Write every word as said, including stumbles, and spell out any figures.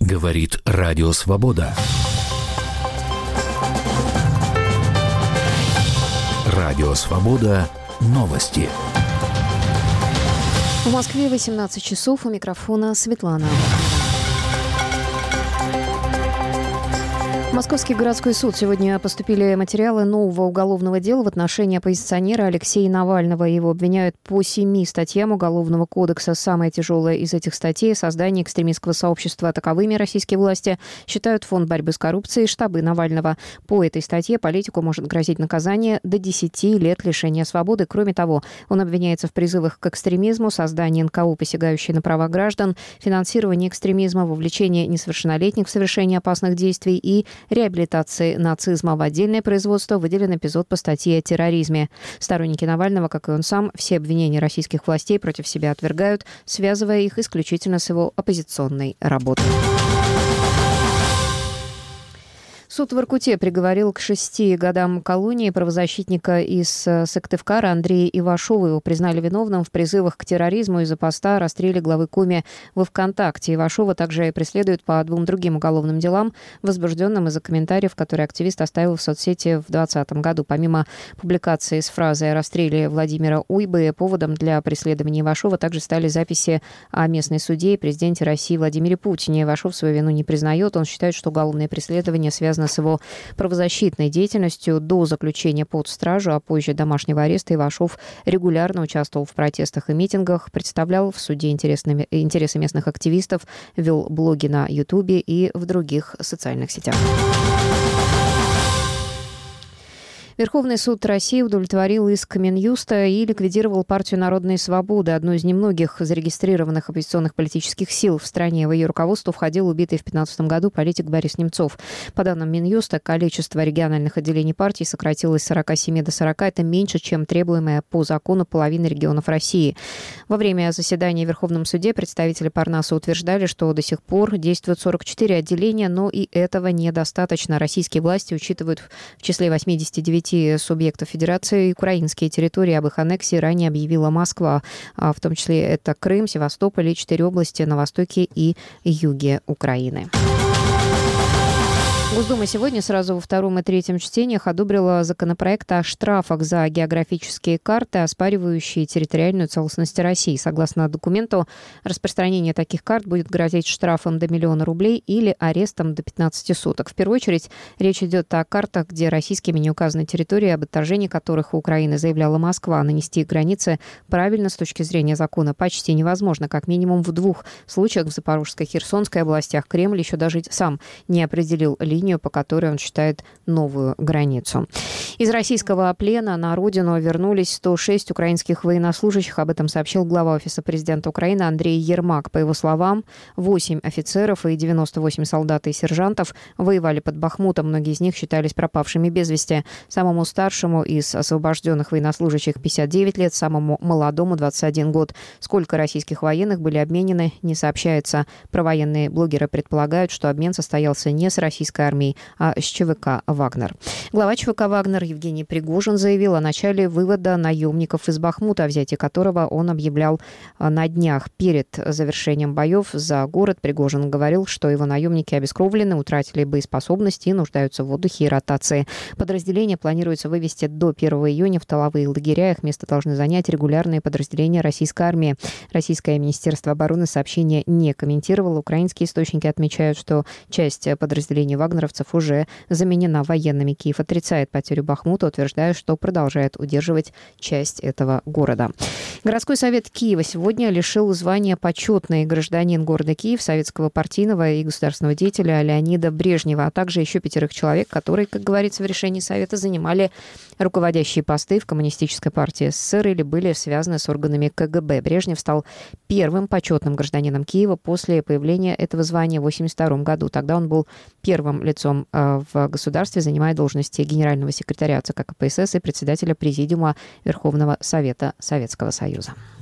Говорит Радио Свобода. Радио Свобода. Новости. В Москве восемнадцать часов. У микрофона Светлана. В Московский городской суд сегодня поступили материалы нового уголовного дела в отношении оппозиционера Алексея Навального. Его обвиняют по семи статьям Уголовного кодекса. Самая тяжелая из этих статей – создание экстремистского сообщества. Таковыми российские власти считают Фонд борьбы с коррупцией и штабы Навального. По этой статье политику может грозить наказание до десяти лет лишения свободы. Кроме того, он обвиняется в призывах к экстремизму, создании эн ка о, посягающей на права граждан, финансировании экстремизма, вовлечении несовершеннолетних в совершение опасных действий и реабилитации нацизма. В отдельное производство выделен эпизод по статье о терроризме. Сторонники Навального, как и он сам, все обвинения российских властей против себя отвергают, связывая их исключительно с его оппозиционной работой. Суд в Воркуте приговорил к шести годам колонии правозащитника из Сыктывкара Андрея Ивашова. Его признали виновным в призывах к терроризму из-за поста о расстреле главы Коми во ВКонтакте. Ивашова также преследуют по двум другим уголовным делам, возбужденным из-за комментариев, которые активист оставил в соцсети в двадцатом году. Помимо публикации с фразой о расстреле Владимира Уйбы, поводом для преследования Ивашова также стали записи о местной судье и президенте России Владимире Путине. Ивашов свою вину не признает. Он считает, что уголовное преследование связано с его правозащитной деятельностью. До заключения под стражу, а позже домашнего ареста, Ивашов регулярно участвовал в протестах и митингах, представлял в суде интересы местных активистов, вел блоги на Ютубе и в других социальных сетях. Верховный суд России удовлетворил иск Минюста и ликвидировал партию «Народные свободы», одну из немногих зарегистрированных оппозиционных политических сил в стране. В ее руководство входил убитый в две тысячи пятнадцатом году политик Борис Немцов. По данным Минюста, количество региональных отделений партии сократилось с сорока семи до сорока. Это меньше, чем требуемое по закону половины регионов России. Во время заседания в Верховном суде представители Парнаса утверждали, что до сих пор действуют сорок четыре отделения, но и этого недостаточно. Российские власти учитывают в числе восьмидесяти девяти субъектов Федерации украинские территории. Об их аннексии ранее объявила Москва, в том числе это Крым, Севастополь и четыре области на востоке и юге Украины. Госдума сегодня сразу во втором и третьем чтениях одобрила законопроект о штрафах за географические карты, оспаривающие территориальную целостность России. Согласно документу, распространение таких карт будет грозить штрафом до миллиона рублей или арестом до пятнадцати суток. В первую очередь речь идет о картах, где российскими не указаны территории, об отторжении которых у Украины заявляла Москва. Нанести границы правильно с точки зрения закона почти невозможно. Как минимум в двух случаях в Запорожской и Херсонской областях Кремль еще даже сам не определил линию, по которой он считает новую границу. Из российского плена на родину вернулись сто шесть украинских военнослужащих. Об этом сообщил глава Офиса президента Украины Андрей Ермак. По его словам, восемь офицеров и девяносто восемь солдат и сержантов воевали под Бахмутом. Многие из них считались пропавшими без вести. Самому старшему из освобожденных военнослужащих пятьдесят девять лет, самому молодому двадцать один год. Сколько российских военных были обменены, не сообщается. Провоенные блогеры предполагают, что обмен состоялся не с российской армией, а с ЧВК «Вагнер». Глава ЧВК «Вагнер» Евгений Пригожин заявил о начале вывода наемников из Бахмута, о взятии которого он объявлял на днях. Перед завершением боев за город Пригожин говорил, что его наемники обескровлены, утратили боеспособность и нуждаются в отдыхе и ротации. Подразделение планируется вывести до первого июня в тыловые лагеря. Их место должны занять регулярные подразделения российской армии. Российское министерство обороны сообщение не комментировало. Украинские источники отмечают, что часть подразделений вагнеровцев уже заменена военными. Киев отрицает потерю Бахмута, утверждая, что продолжает удерживать часть этого города. Городской совет Киева сегодня лишил звания почетный гражданин города Киев, советского партийного и государственного деятеля Леонида Брежнева, а также еще пятерых человек, которые, как говорится в решении совета, занимали руководящие посты в Коммунистической партии СССР или были связаны с органами ка гэ бэ. Брежнев стал первым почетным гражданином Киева после появления этого звания в восемьдесят втором году. Тогда он был первым лицом в государстве, занимая должности генерального секретаря ЦК ка пэ эс эс и председателя Президиума Верховного Совета Советского Союза.